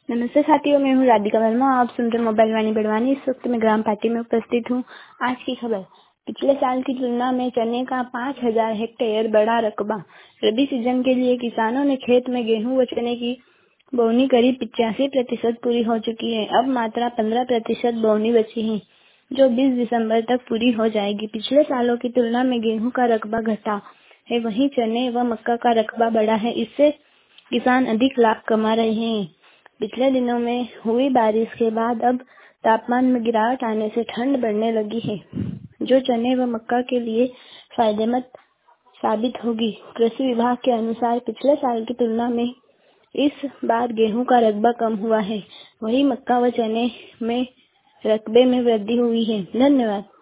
नमस्ते साथियों, मैं हूँ राधिका वर्मा। आप सुन रहे मोबाइल वाणी बड़वानी। इस वक्त मैं ग्राम पार्टी में उपस्थित हूँ। आज की खबर, पिछले साल की तुलना में चने का 5,000 हेक्टेयर बड़ा रकबा। रबी सीजन के लिए किसानों ने खेत में गेहूं व चने की बोवनी करीब 85% पूरी हो चुकी है। अब मात्रा 15% बोवनी बची है, जो 20 दिसंबर तक पूरी हो जाएगी। पिछले सालों की तुलना में गेहूं का रकबा घटा है, वहीं चने व मक्का का रकबा बढ़ा है। इससे किसान अधिक लाभ कमा रहे हैं। पिछले दिनों में हुई बारिश के बाद अब तापमान में गिरावट आने से ठंड बढ़ने लगी है, जो चने व मक्का के लिए फायदेमंद साबित होगी। कृषि विभाग के अनुसार पिछले साल की तुलना में इस बार गेहूं का रकबा कम हुआ है, वहीं मक्का व चने में रकबे में वृद्धि हुई है। धन्यवाद।